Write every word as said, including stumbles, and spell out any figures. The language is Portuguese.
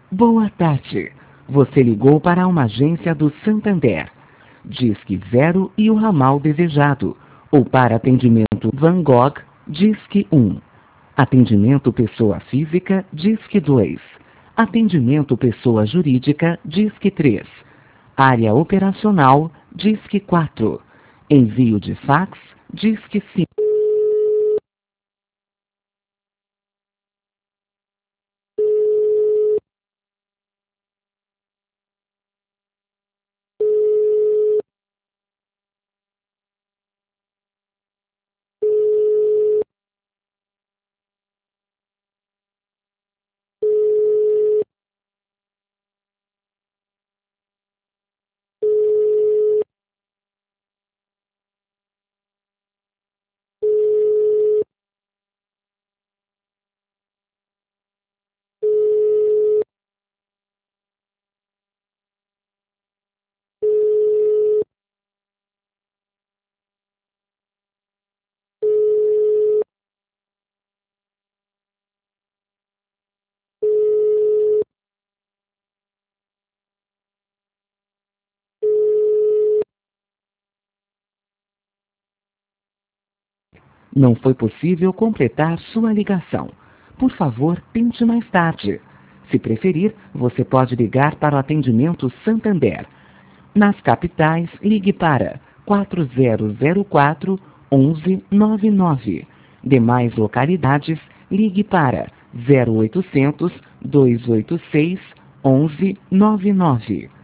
Boa tarde. Você ligou para uma agência do Santander. Disque zero e o ramal desejado. Ou para atendimento Van Gogh, Disque um. Atendimento pessoa física, Disque dois. Atendimento pessoa jurídica, Disque três. Área operacional, Disque quatro. Envio de fax, Disque cinco. Não foi possível completar sua ligação. Por favor, tente mais tarde. Se preferir, você pode ligar para o atendimento Santander. Nas capitais, ligue para quatro zero zero quatro, onze noventa e nove. Demais localidades, ligue para zero oitocentos, duzentos e oitenta e seis, onze noventa e nove.